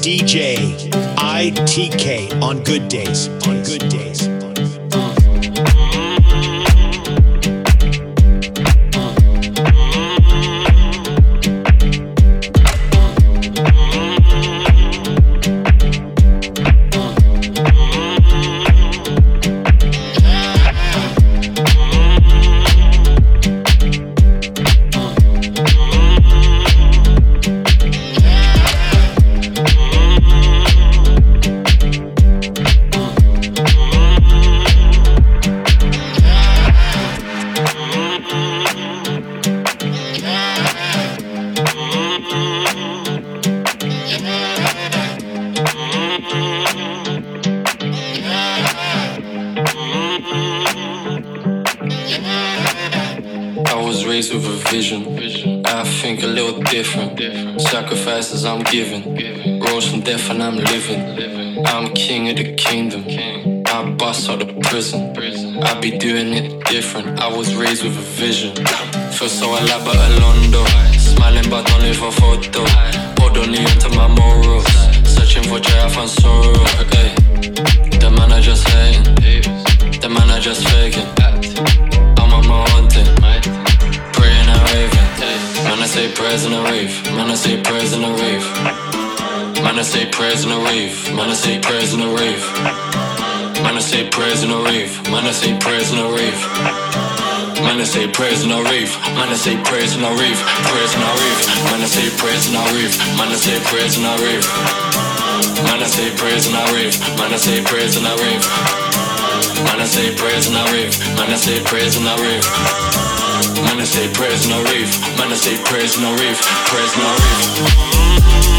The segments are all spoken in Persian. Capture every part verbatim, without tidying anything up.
D J I T K on good days. On good days. Sacrifices I'm giving, rose from death and I'm living. I'm king of the kingdom, I bust out of prison. I be doing it different, I was raised with a vision. Feel so alive but Alondo, smiling but don't live a photo. Hold on into my morals, searching for joy I found sorrow. Hey. The man I just hating, the man I just faking. I'm on my own thing, praying and raving. Man, I say prayers in a rave. Man, I say prayers in a rave. Man, I say prayers in a rave. Man, I say prayers in a rave. Man, I say prayers in a rave. Man, I say prayers in a rave. Man, I say prayers in a rave. Man, I say prayers in a rave. Prayers in a rave. Man, I say prayers in a rave. Man, I say prayers in a rave. Man, I say prayers in a rave. Man, I say prayers in a rave. Man, I say prayers in a rave. Man, I say prayers in a rave. Man, I say prayers in a rave. Man, I say prayers in a rave. Prayers in a rave.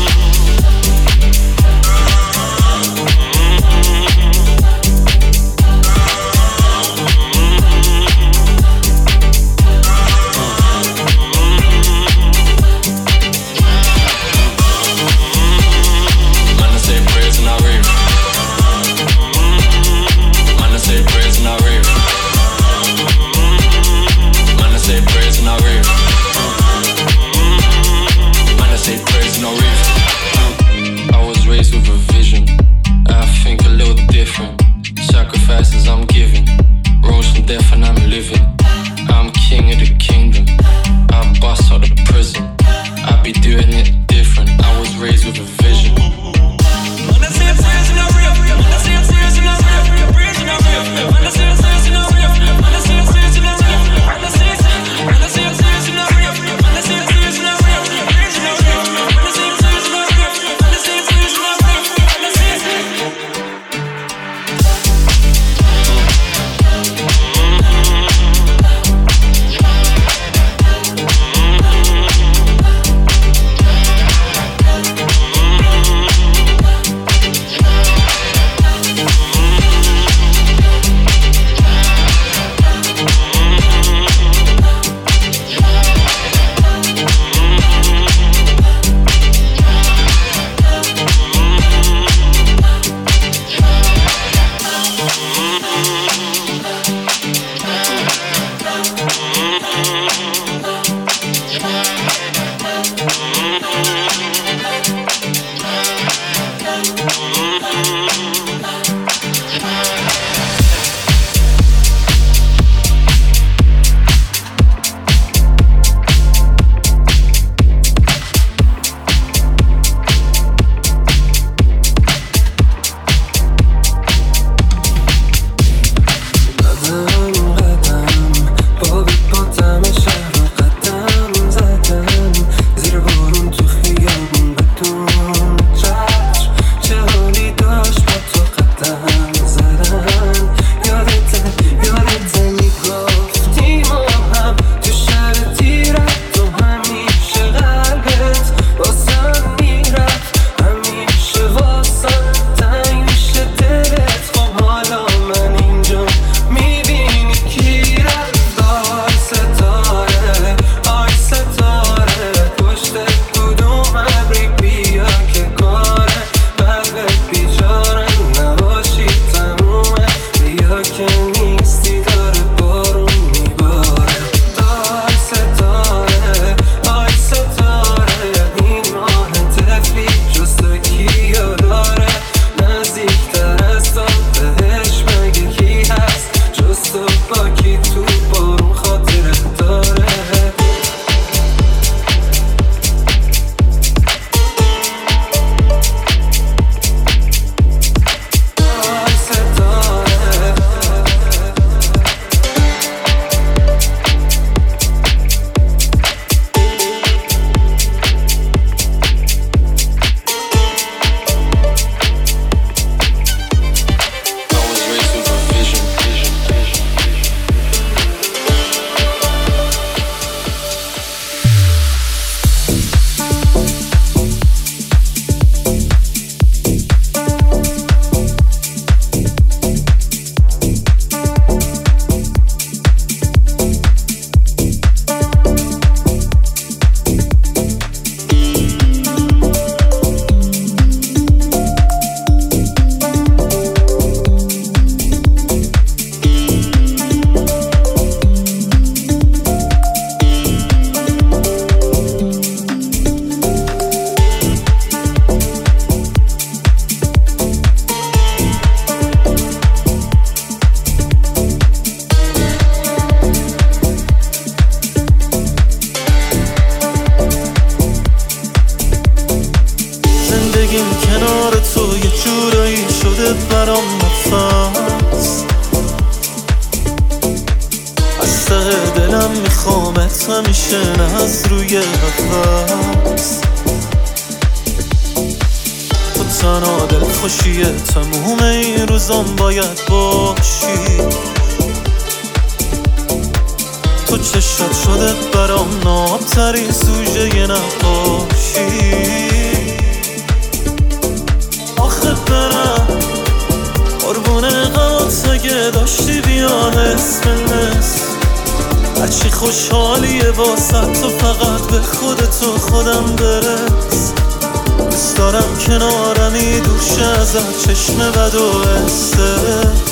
Praise no زندگیم کنار تو یه جورایی شده برام نفس. از ته دلم میخوامت همیشه، نه از روی قفس. تو تنها دل خوشیه، تموم این روزام باید باشی. تو چشات شده برام نابترین سوژه یه نقاشی. آخه برم قربون غمات اگه داشتی بیا نصف نصف. هرچی خوشحالیه واسه تو فقط به خودتو خودم برس. دوست دارم کنارمی دوش ازت چشم بد و استرس.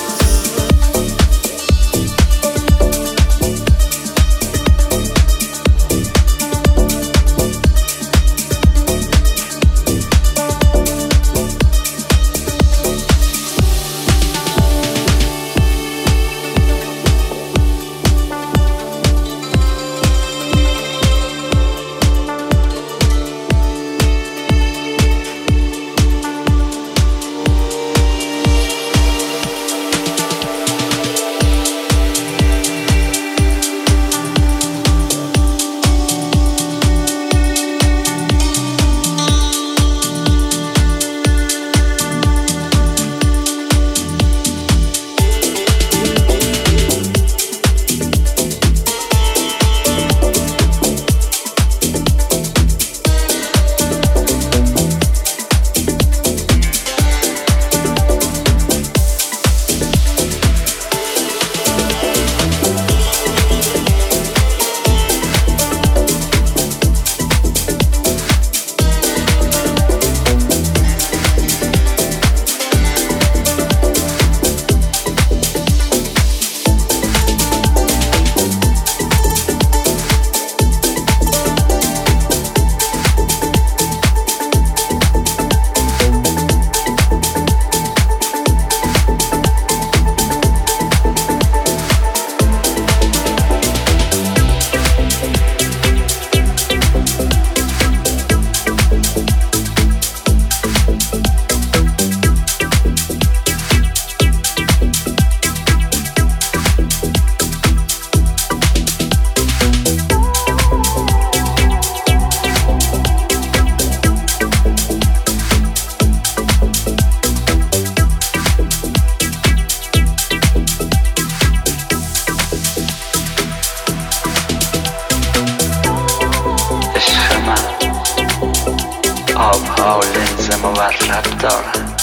آبها لنز مورب دارن،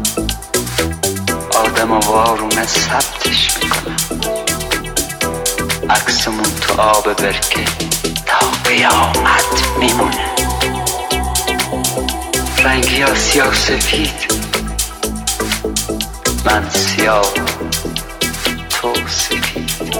آدم و وارونه ثبتش میکنن. عکسمون تو آب برکه تا قیامت میمونه. رنگی ها سیاه سفید، من سیاه تو سفید.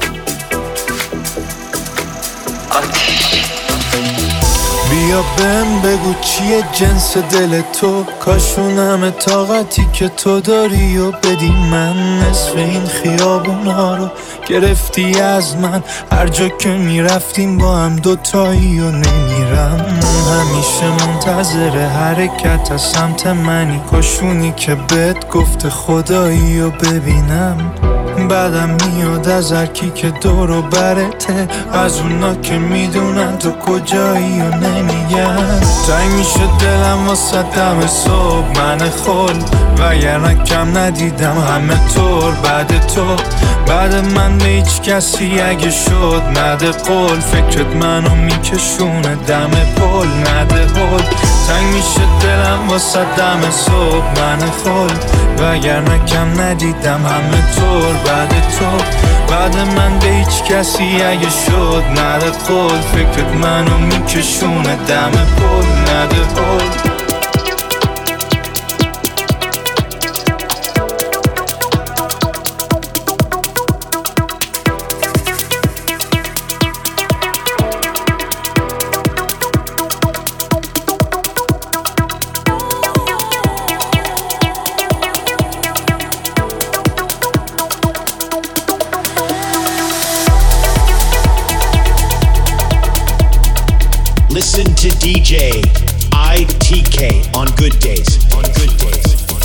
آتیش بیا بهم بگو چیه جنس دل تو، کاشون همه طاقتی که تو داری و بدی من. نصف این خیابونا رو گرفتی از من، هر جا که میرفتیم با هم دوتایی و نمیرم. همیشه منتظر حرکت از سمت منی، کاشونی که بهت گفته خدایی و ببینم. بعدم میاد از هرکی که دور و برته، از اونا که میدونن تو کجایی و نمیگن. تنگ میشه دلم واسه دم صبح من خل، وگرنه کم ندیدم همه طور بعد تو. بعد من به هیچ کسی اگه شد نده قول، فکرت منو میکشونه دم پل نده هل. تنگ میشه دلم واسه دم صبح من خل، وگرنه کم ندیدم همه طور بعد تو. بعد من به هیچ کسی اگه شد نده قول، فکرت منو میکشونه دم پل نده هل. Listen to D J I T K K on Good Days. On Good Days.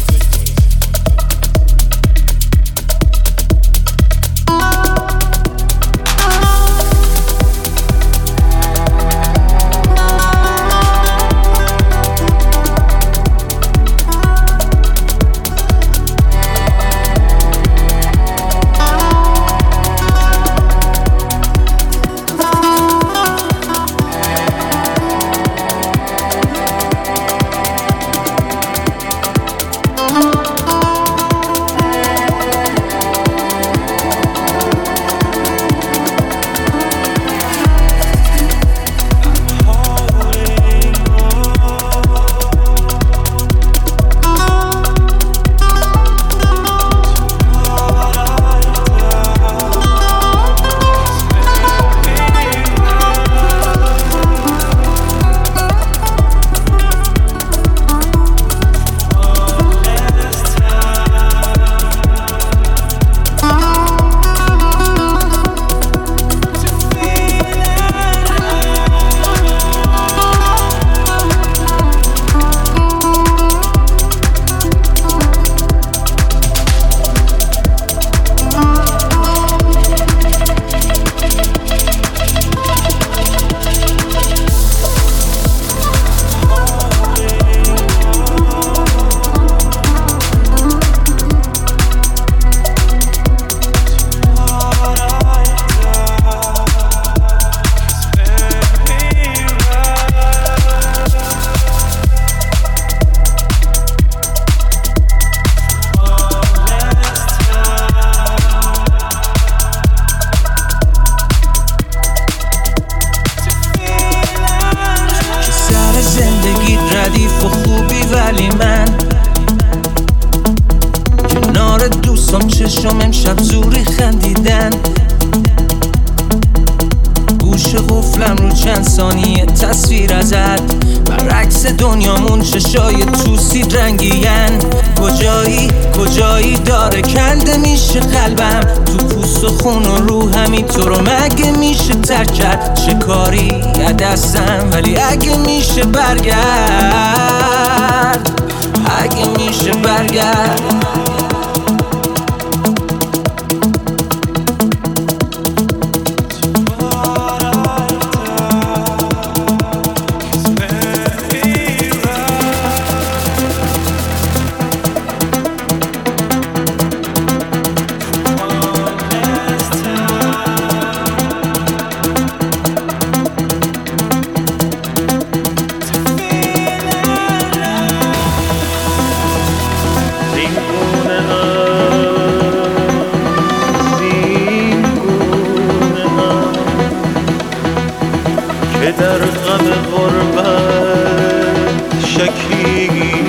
چشم امشب زوری خندیدن، گوش قفلم رو چند ثانیه تصویر ازت، برعکس دنیامون چشای توسید رنگین. کجایی کجایی داره کنده میشه قلبم، تو پوست و خون و روحمی تو رو مگه میشه ترک کرد؟ چه کاری از دستم ولی اگه میشه برگرد، اگه میشه برگرد. در غم غربت شکی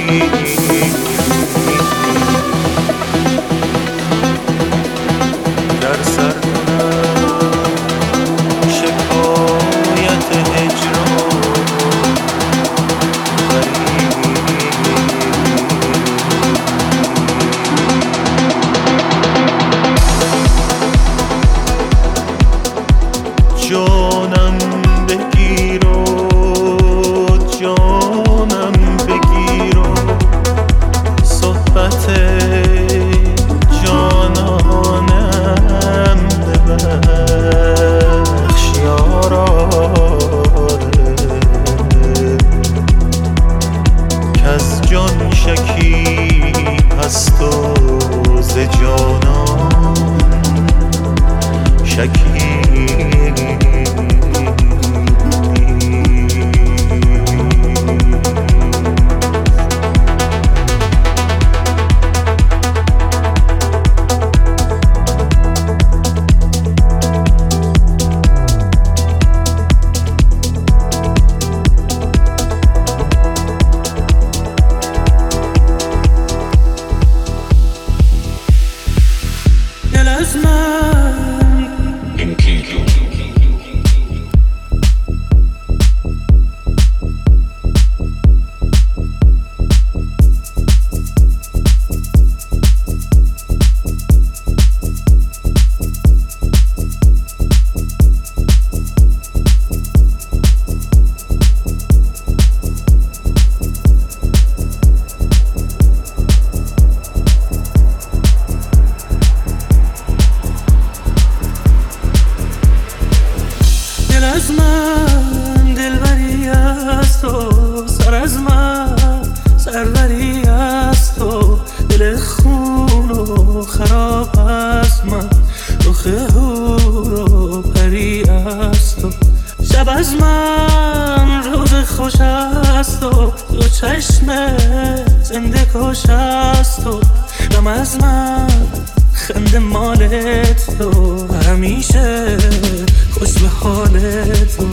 در سر کنم شکایت هجران جانم بگیر و جانم بگیر و صحبت جانانم ببخش یارانه، کز جان شکی هست و ز جانان شکی. خراب است، من رخ هور و پری است و شب از من روز خوش است و دو چشم زنده کش است و غم از من خنده مال تو همیشه خوش به حال تو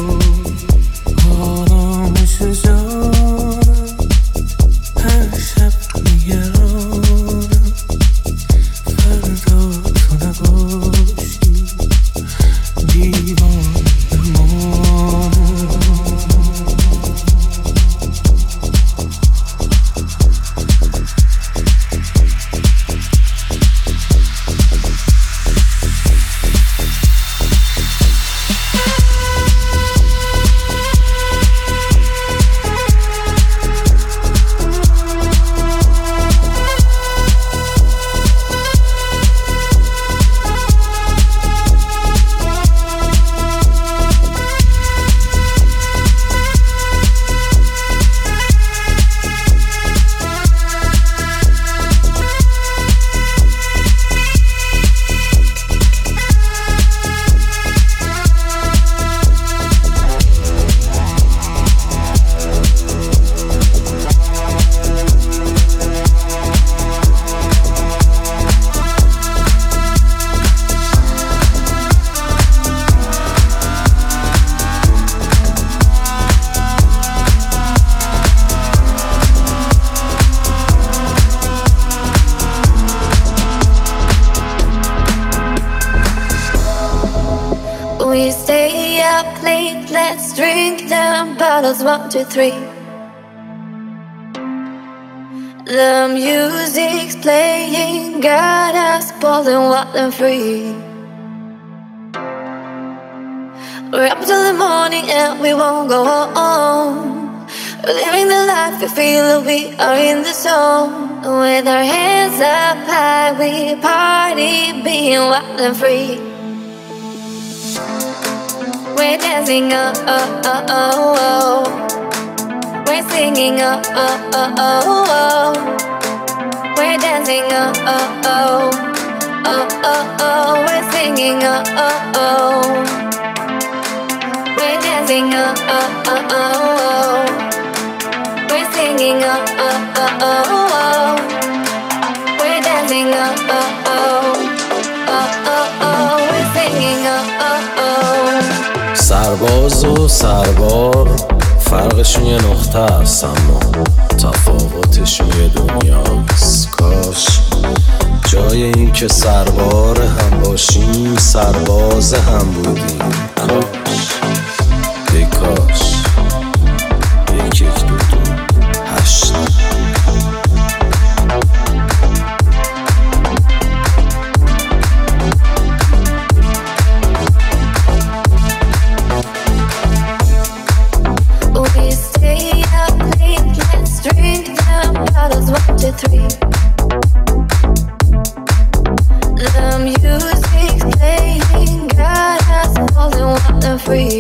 آرامش جانم هر شب نگرانم فردا تو نباشی دیوان بمانم. We stay up late, let's drink them bottles, one, two, three. The music's playing, got us bold and wild and free. We're up till the morning and we won't go home. We're living the life we feel, we are in the zone. With our hands up high, we party, being wild and free. We're dancing, oh, oh, oh, oh, oh. We're singing, oh, oh, oh, oh, oh. We're dancing, oh, oh, oh. Oh, oh, oh. We're singing, oh, oh, oh. We're dancing, oh, oh, oh, oh, oh. We're singing, oh, oh, oh, oh, oh. We're dancing, oh, oh, oh. Oh, oh, oh. We're singing, oh, oh, oh. سرباز و سربار فرقشون یه نقطه است، اما تفاوتشون یه دنیاست. کاش جای این که سربار هم باشیم سرباز هم بودیم. کاش ای کاش یک یک دو دو هشت. Three. The music's playing, got us falling wild and free.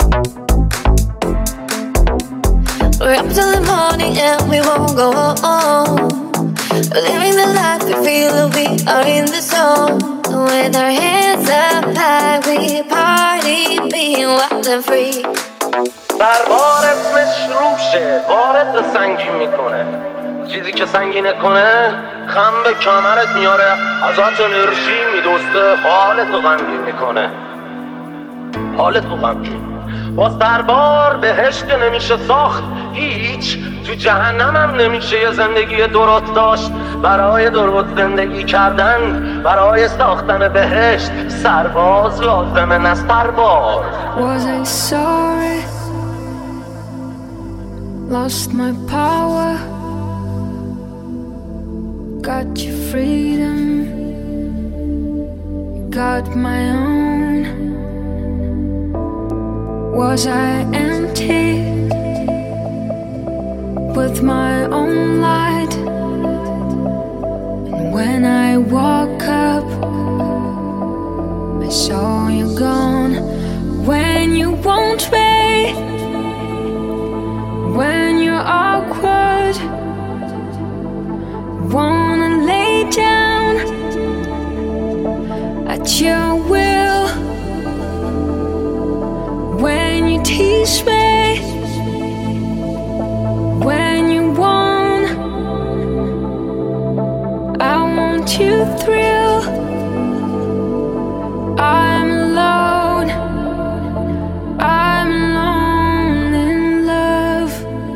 We're up till the morning and we won't go home. We're living the life we feel, we are in the zone. With our hands up high, we party, being wild and free. سربار اسمش روشه، وارد سنگین میکنه. چیزی که سنگینه کنه خم به کمرت میاره، ازت انرژی میدوسته، حالتو غمگین میکنه، حالتو غمگین. با سربار بهشت نمیشه ساخت هیچ، تو جهنم هم نمیشه یه زندگی درست داشت. برای درست زندگی کردن، برای ساختن بهشت، سرباز لازمه نه سربار. Was I sorry? Lost my power. Got your freedom, got my own. Was I empty with my own light? And when I woke up, I saw you gone. When you won't wait, when you're awkward, wanna lay down at your will. When you tease me, when you want, I want you thrill. I'm alone, I'm alone in love.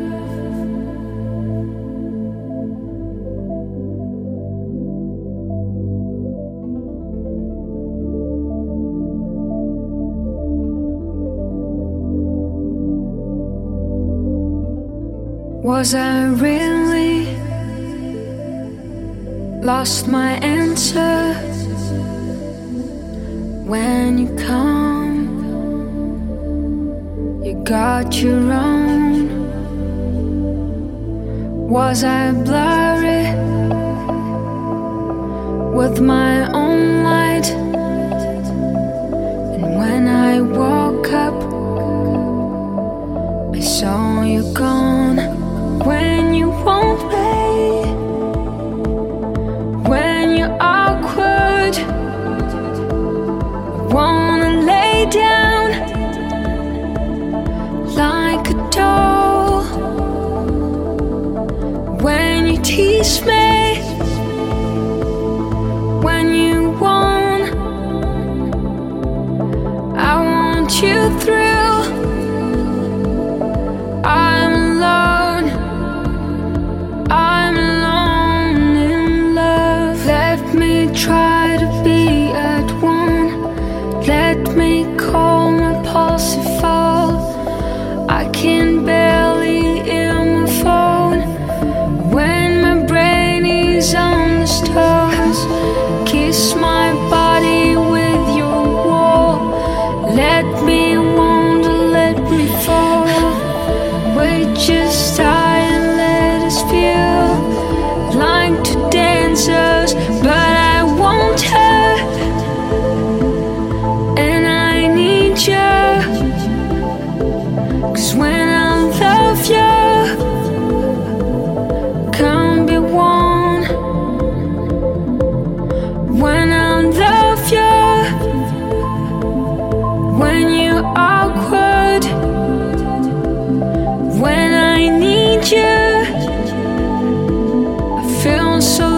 Was I really lost my answer? When you come, you got your own. Was I blurry with my own light? And when I woke up, I saw you gone. When you won't pay, when you're awkward, I wanna lay down like a doll. When you tease me, when you want, I want you through. I'm alone, I'm alone in love. Let me try to be at one. Let me call my pulse and fall. I can barely hear my phone when my brain is on the stars. Kiss my body with your wall. Let me wander, let me fall. Wait, just die and let us feel like two dancers, but I want her, and I need you. 'Cause when I love you, can't be one. When I love you, when you're awkward, when I need you, I feel so